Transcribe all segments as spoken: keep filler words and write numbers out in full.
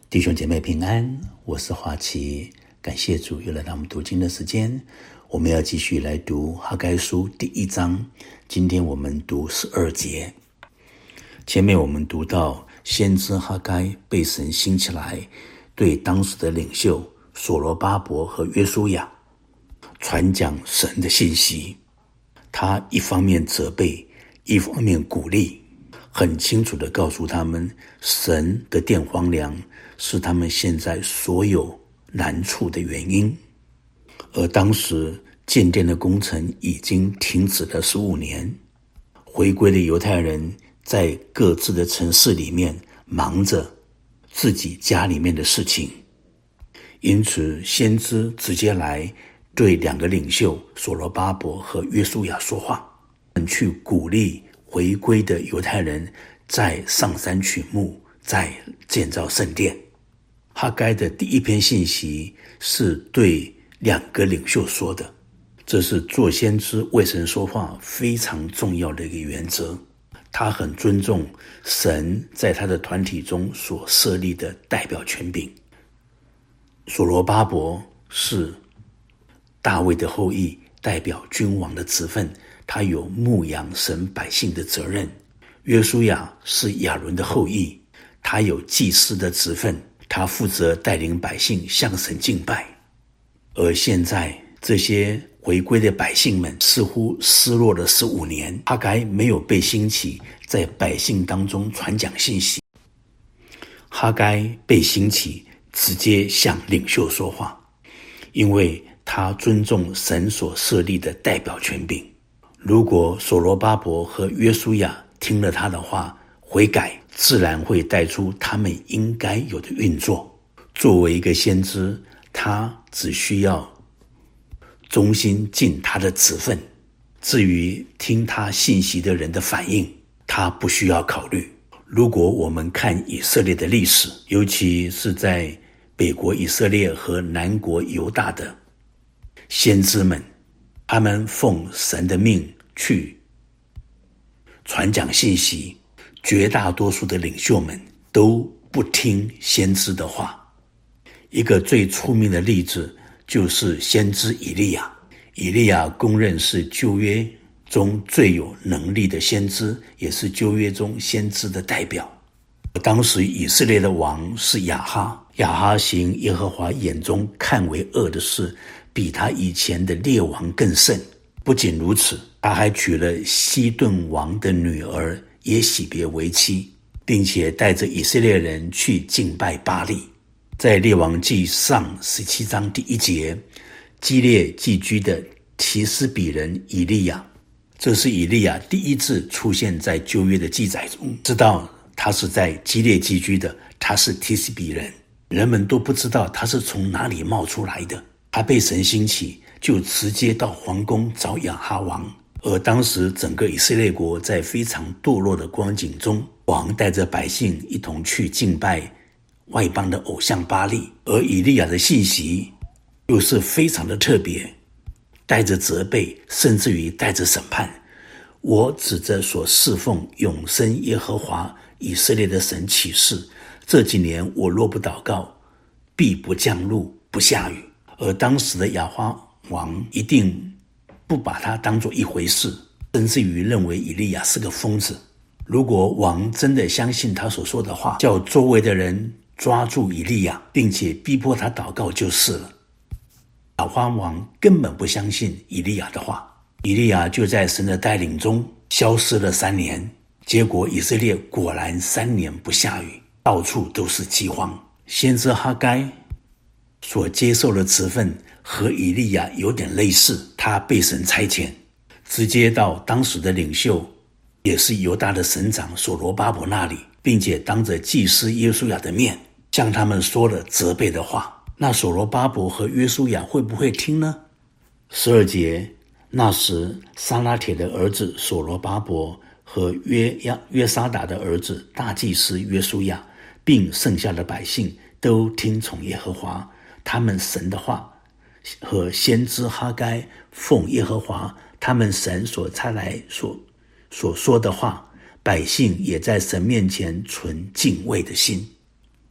弟兄姐妹平安，我是华奇，感谢主又来到我们读经的时间。我们要继续来读哈该书第一章，今天我们读十二节。前面我们读到先知哈该被神兴起来，对当时的领袖所罗巴伯和约书亚传讲神的信息。他一方面责备，一方面鼓励，很清楚地告诉他们，神的殿荒凉是他们现在所有难处的原因。而当时建殿的工程已经停止了十五年，回归的犹太人在各自的城市里面忙着自己家里面的事情，因此先知直接来对两个领袖所罗巴伯和约书亚说话，去鼓励回归的犹太人再上山取木，再建造圣殿。哈该的第一篇信息是对两个领袖说的，这是做先知为神说话非常重要的一个原则。他很尊重神在他的团体中所设立的代表权柄。所罗巴伯是大卫的后裔，代表君王的职分，他有牧养神百姓的责任。约书亚是亚伦的后裔，他有祭司的职分，他负责带领百姓向神敬拜。而现在这些回归的百姓们似乎失落了十五年，哈该没有被兴起在百姓当中传讲信息。哈该被兴起直接向领袖说话，因为他尊重神所设立的代表权柄。如果所罗巴伯和约书亚听了他的话悔改，自然会带出他们应该有的运作。作为一个先知，他只需要忠心尽他的职分，至于听他信息的人的反应，他不需要考虑。如果我们看以色列的历史，尤其是在北国以色列和南国犹大的先知们，他们奉神的命去传讲信息，绝大多数的领袖们都不听先知的话。一个最出名的例子就是先知以利亚。以利亚公认是旧约中最有能力的先知，也是旧约中先知的代表。当时以色列的王是亚哈，亚哈行耶和华眼中看为恶的事，比他以前的列王更甚。不仅如此，他还娶了西顿王的女儿耶洗别为妻，并且带着以色列人去敬拜巴力。在列王记上十七章第一节，基列寄居的提斯比人以利亚，这是以利亚第一次出现在旧约的记载中。知道他是在基列寄居的，他是提斯比人，人们都不知道他是从哪里冒出来的。他被神兴起，就直接到皇宫找亚哈王。而当时整个以色列国在非常堕落的光景中，王带着百姓一同去敬拜外邦的偶像巴力。而以利亚的信息又是非常的特别，带着责备，甚至于带着审判。我指着所侍奉永生耶和华以色列的神起誓，这几年我若不祷告，必不降露不下雨。而当时的亚哈王一定不把他当作一回事，甚至于认为以利亚是个疯子。如果王真的相信他所说的话，叫周围的人抓住以利亚，并且逼迫他祷告就是了。亚哈王根本不相信以利亚的话，以利亚就在神的带领中消失了三年。结果以色列果然三年不下雨，到处都是饥荒。先知哈该所接受的职分和以利亚有点类似，他被神差遣，直接到当时的领袖，也是犹大的省长所罗巴伯那里，并且当着祭司约书亚的面，向他们说了责备的话。那所罗巴伯和约书亚会不会听呢？十二节，那时撒拉铁的儿子所罗巴伯和约约沙达的儿子大祭司约书亚，并剩下的百姓都听从耶和华他们神的话，和先知哈该奉耶和华他们神所差来所所说的话，百姓也在神面前存敬畏的心。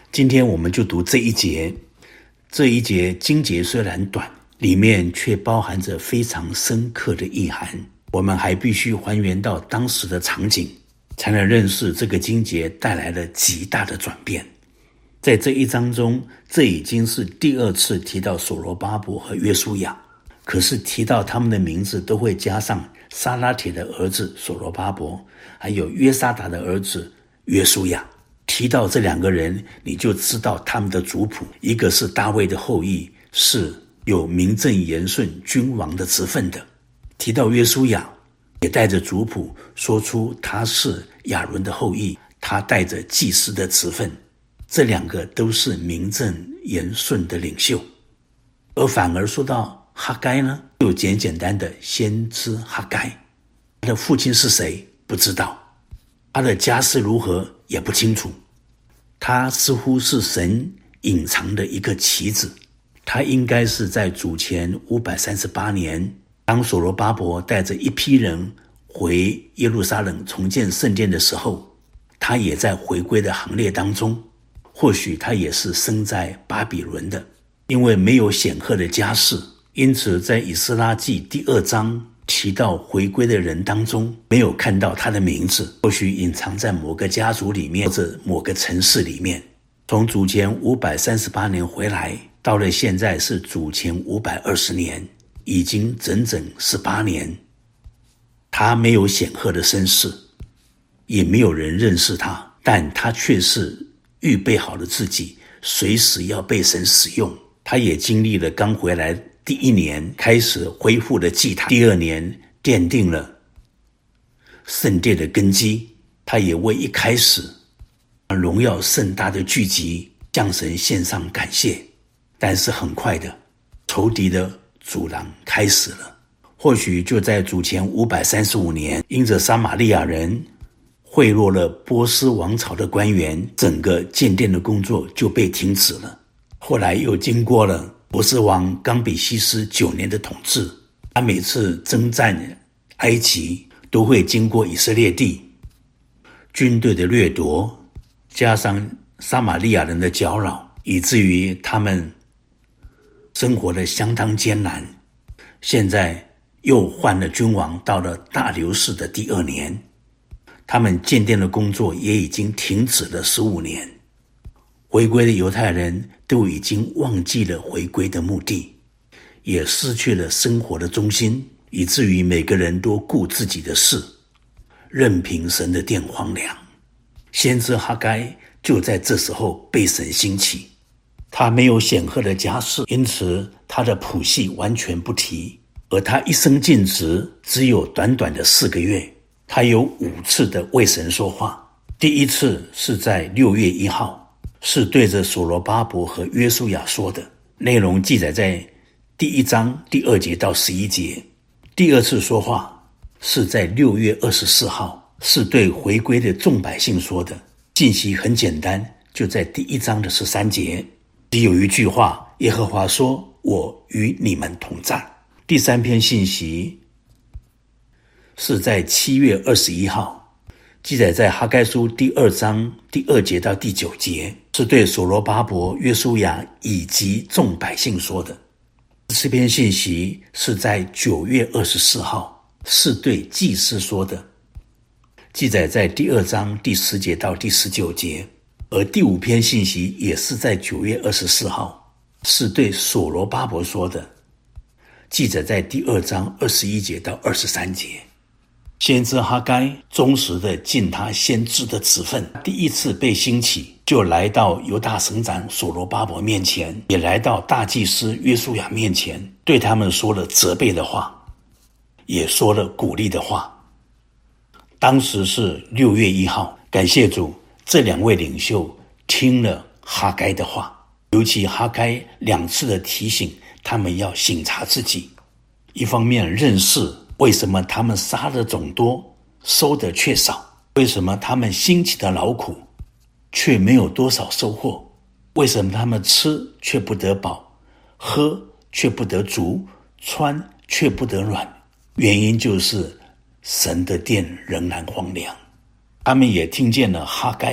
今天我们就读这一节。这一节经节虽然短，里面却包含着非常深刻的意涵。我们还必须还原到当时的场景，才能认识这个经节带来了极大的转变。在这一章中，这已经是第二次提到所罗巴伯和约书亚，可是提到他们的名字都会加上撒拉铁的儿子所罗巴伯，还有约沙达的儿子约书亚。提到这两个人，你就知道他们的族谱，一个是大卫的后裔，是有名正言顺君王的职分的。提到约书亚，也带着族谱说出他是亚伦的后裔，他带着祭司的职分。这两个都是名正言顺的领袖。而反而说到哈该呢，就简简单的先知哈该，他的父亲是谁不知道，他的家世如何也不清楚，他似乎是神隐藏的一个棋子。他应该是在主前五百三十八年，当所罗巴伯带着一批人回耶路撒冷重建圣殿的时候，他也在回归的行列当中。或许他也是生在巴比伦的，因为没有显赫的家世，因此在以斯拉记第二章提到回归的人当中，没有看到他的名字，或许隐藏在某个家族里面，或者某个城市里面。从主前五百三十八年回来，到了现在是主前五百二十年，已经整整十八年。他没有显赫的身世，也没有人认识他，但他却是预备好了自己，随时要被神使用。他也经历了刚回来第一年开始恢复了祭坛，第二年奠定了圣殿的根基。他也为一开始荣耀盛大的聚集向神献上感谢。但是很快的，仇敌的阻拦开始了。或许就在主前五百三十五年，因着撒玛利亚人贿赂了波斯王朝的官员，整个建殿的工作就被停止了。后来又经过了波斯王冈比西斯九年的统治，他每次征战埃及都会经过以色列地，军队的掠夺加上撒玛利亚人的搅扰，以至于他们生活得相当艰难。现在又换了君王，到了大流士的第二年，他们建殿的工作也已经停止了十五年。回归的犹太人都已经忘记了回归的目的，也失去了生活的中心，以至于每个人都顾自己的事，任凭神的殿荒凉。先知哈该就在这时候被神兴起。他没有显赫的家世，因此他的谱系完全不提。而他一生尽职只有短短的四个月，他有五次的为神说话。第一次是在六月一号，是对着所罗巴伯和约书亚说的，内容记载在第一章第二节到十一节。第二次说话是在六月二十四号，是对回归的众百姓说的。信息很简单，就在第一章的十三节，只有一句话：耶和华说，我与你们同在。第三篇信息是在七月二十一号，记载在哈该书第二章第二节到第九节，是对所罗巴伯、约书亚以及众百姓说的。这篇信息是在九月二十四号，是对祭司说的，记载在第二章第十节到第十九节。而第五篇信息也是在九月二十四号，是对所罗巴伯说的，记载在第二章二十一节到二十三节。先知哈该忠实的尽他先知的职分，第一次被兴起，就来到犹大省长所罗巴伯面前，也来到大祭司约书亚面前，对他们说了责备的话，也说了鼓励的话。当时是六月一号，感谢主，这两位领袖听了哈该的话，尤其哈该两次的提醒他们要省察自己，一方面认识为什么他们杀的总多，收的却少，为什么他们辛勤的劳苦却没有多少收获，为什么他们吃却不得饱，喝却不得足，穿却不得暖，原因就是神的殿仍然荒凉。他们也听见了哈该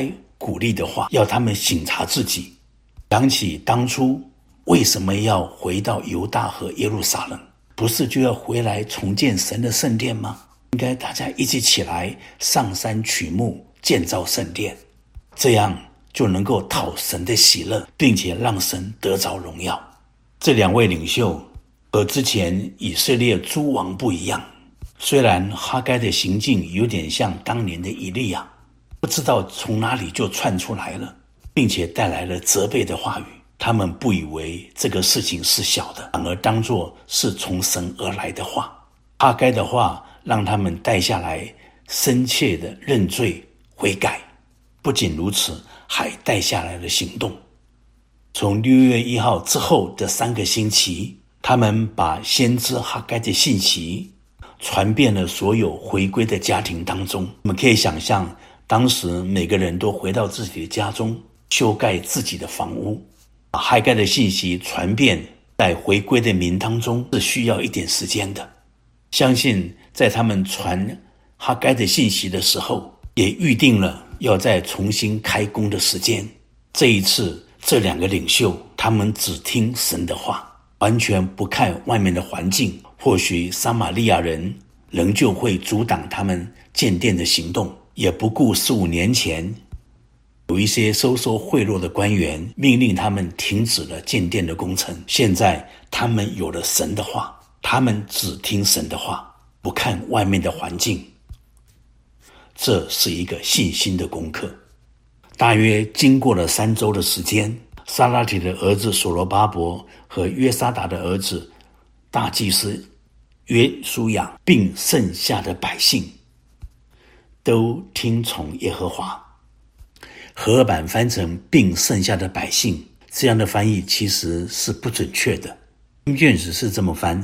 鼓励的话，要他们省察自己，想起当初为什么要回到犹大和耶路撒冷，不是就要回来重建神的圣殿吗？应该大家一起起来上山取木建造圣殿，这样就能够讨神的喜乐，并且让神得着荣耀。这两位领袖和之前以色列诸王不一样，虽然哈该的行径有点像当年的以利亚，不知道从哪里就窜出来了，并且带来了责备的话语，他们不以为这个事情是小的，反而当作是从神而来的话。哈该的话让他们带下来深切的认罪悔改，不仅如此，还带下来了行动。从六月一号之后的三个星期，他们把先知哈该的信息传遍了所有回归的家庭当中。我们可以想象，当时每个人都回到自己的家中，修盖自己的房屋。把哈该的信息传遍在回归的民当中是需要一点时间的。相信在他们传哈该的信息的时候，也预定了要再重新开工的时间。这一次这两个领袖，他们只听神的话，完全不看外面的环境。或许撒玛利亚人仍旧会阻挡他们建殿的行动，也不顾十五年前有一些收受贿赂的官员命令他们停止了建殿的工程。现在他们有了神的话，他们只听神的话，不看外面的环境。这是一个信心的功课。大约经过了三周的时间，撒拉铁的儿子所罗巴伯和约沙达的儿子大祭司约书亚并剩下的百姓都听从耶和华。和合版翻成并剩下的百姓，这样的翻译其实是不准确的。经卷只是这么翻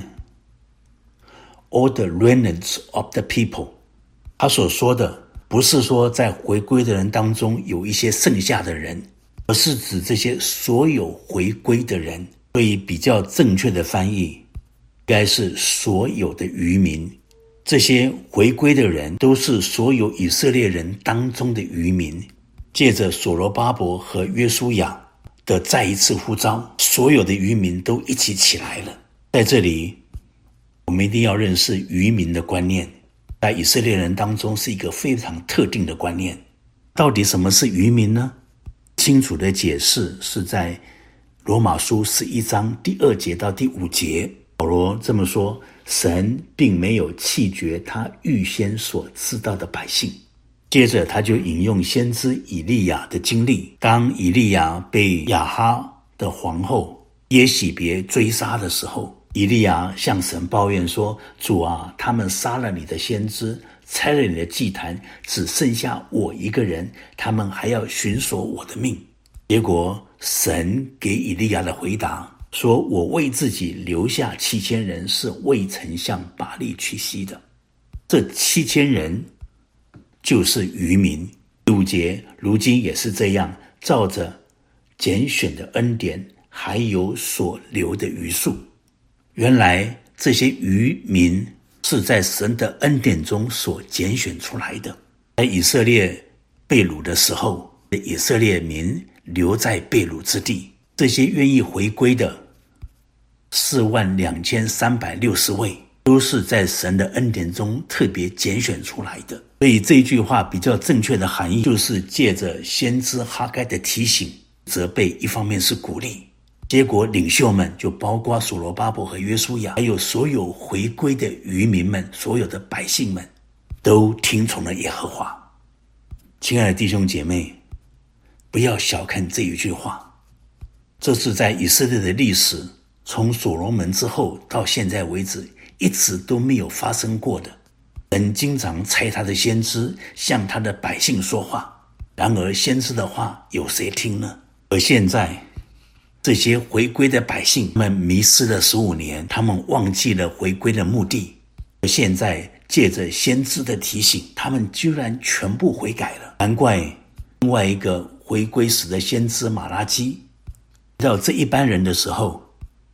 All the remnants of the people， 他所说的不是说在回归的人当中有一些剩下的人，而是指这些所有回归的人。所以比较正确的翻译应该是所有的渔民。这些回归的人都是所有以色列人当中的渔民。借着所罗巴伯和约书亚的再一次呼召，所有的渔民都一起起来了。在这里我们一定要认识渔民的观念，在以色列人当中是一个非常特定的观念。到底什么是渔民呢？清楚的解释是在罗马书十一章第二节到第五节，保罗这么说：神并没有弃绝他预先所知道的百姓。接着他就引用先知以利亚的经历，当以利亚被亚哈的皇后耶洗别追杀的时候，以利亚向神抱怨说：主啊，他们杀了你的先知，拆了你的祭坛，只剩下我一个人，他们还要寻索我的命。结果神给以利亚的回答说：我为自己留下七千人，是未曾向巴力屈膝的。这七千人就是渔民。第五节，如今也是这样，照着拣选的恩典，还有所留的余数。原来这些渔民是在神的恩典中所拣选出来的。在以色列被掳的时候，以色列民留在被掳之地，这些愿意回归的四万两千三百六十位，都是在神的恩典中特别拣选出来的。所以这句话比较正确的含义，就是借着先知哈该的提醒、责备，一方面是鼓励，结果领袖们就包括所罗巴伯和约书亚，还有所有回归的渔民们，所有的百姓们，都听从了耶和华。亲爱的弟兄姐妹，不要小看这一句话，这是在以色列的历史，从所罗门之后到现在为止，一直都没有发生过的。神经常差他的先知向他的百姓说话，然而先知的话有谁听呢？而现在这些回归的百姓们迷失了十五年，他们忘记了回归的目的，而现在借着先知的提醒，他们居然全部悔改了。难怪另外一个回归时的先知马拉基到这一般人的时候，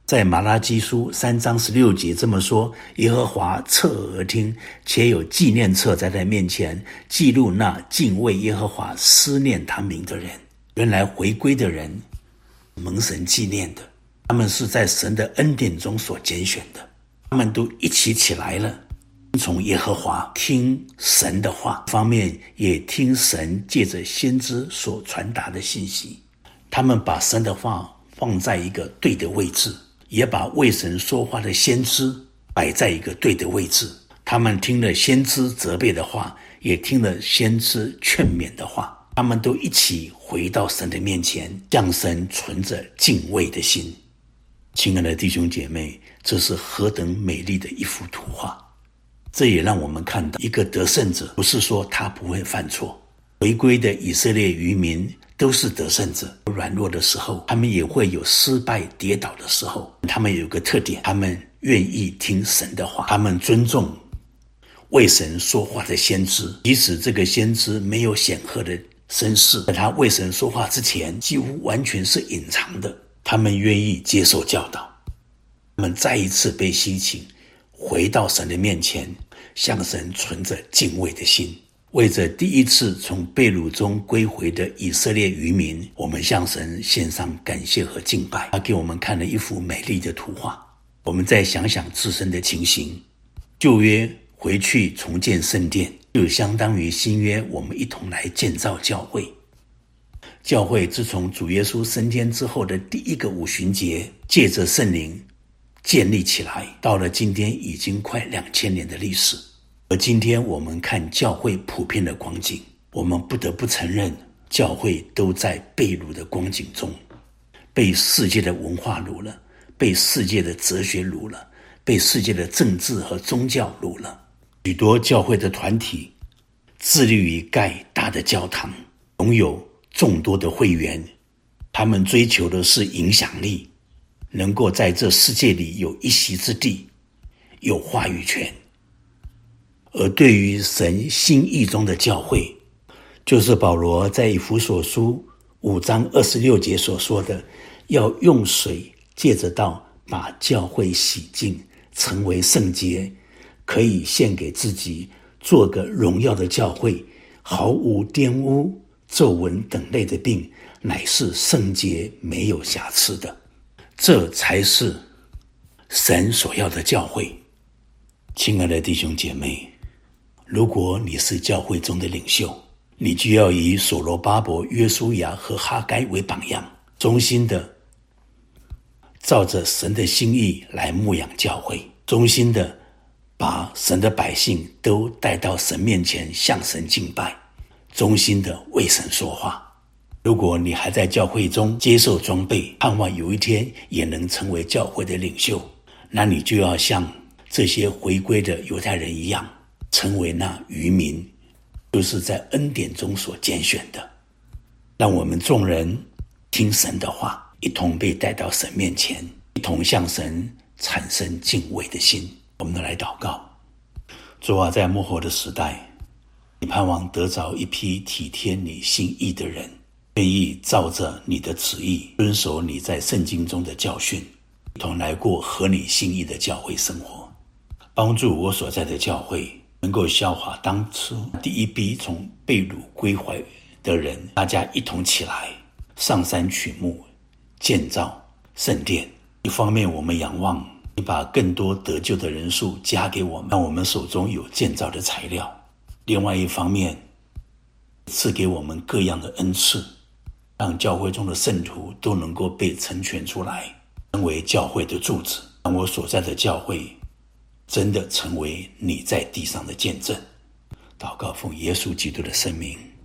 在马拉基书三章十六节这么说：耶和华侧耳听，且有纪念册在他面前，记录那敬畏耶和华、思念他名的人。原来回归的人蒙神纪念的，他们是在神的恩典中所拣选的，他们都一起起来了，从耶和华听神的话，方面也听神借着先知所传达的信息。他们把神的话放在一个对的位置，也把为神说话的先知摆在一个对的位置。他们听了先知责备的话，也听了先知劝勉的话，他们都一起回到神的面前，向神存着敬畏的心。亲爱的弟兄姐妹，这是何等美丽的一幅图画。这也让我们看到，一个得胜者不是说他不会犯错。回归的以色列渔民都是得胜者，软弱的时候，他们也会有失败跌倒的时候。他们有个特点，他们愿意听神的话，他们尊重为神说话的先知，即使这个先知没有显赫的身世，在他为神说话之前几乎完全是隐藏的，他们愿意接受教导，他们再一次被吸请回到神的面前，向神存着敬畏的心。为着第一次从被掳中归回的以色列渔民，我们向神献上感谢和敬拜。他给我们看了一幅美丽的图画。我们再想想自身的情形，旧约回去重建圣殿，就相当于新约我们一同来建造教会。教会自从主耶稣升天之后的第一个五旬节，借着圣灵建立起来，到了今天已经快两千年的历史。而今天我们看教会普遍的光景，我们不得不承认，教会都在被掳的光景中，被世界的文化掳了，被世界的哲学掳了，被世界的政治和宗教掳了。许多教会的团体致力于盖大的教堂，拥有众多的会员，他们追求的是影响力，能够在这世界里有一席之地，有话语权。而对于神心意中的教会，就是保罗在以弗所书五章二十六节所说的，要用水借着道把教会洗净，成为圣洁，可以献给自己，做个荣耀的教会，毫无玷污、皱纹等类的病，乃是圣洁没有瑕疵的。这才是神所要的教会。亲爱的弟兄姐妹，如果你是教会中的领袖，你就要以所罗巴伯、约书亚和哈该为榜样，忠心的照着神的心意来牧养教会，忠心的把神的百姓都带到神面前向神敬拜，忠心的为神说话。如果你还在教会中接受装备，盼望有一天也能成为教会的领袖，那你就要像这些回归的犹太人一样，成为那渔民，就是在恩典中所拣选的。让我们众人听神的话，一同被带到神面前，一同向神产生敬畏的心。我们都来祷告。主啊，在末后的时代，你盼望得着一批体贴你心意的人，愿意照着你的旨意，遵守你在圣经中的教训，一同来过合你心意的教会生活。帮助我所在的教会能够消化当初第一批从被掳归回的人，大家一同起来上山取木，建造圣殿。一方面我们仰望你把更多得救的人数加给我们，让我们手中有建造的材料；另外一方面赐给我们各样的恩赐，让教会中的圣徒都能够被成全出来，成为教会的柱子，让我所在的教会真的成为你在地上的见证。祷告奉耶稣基督的圣名。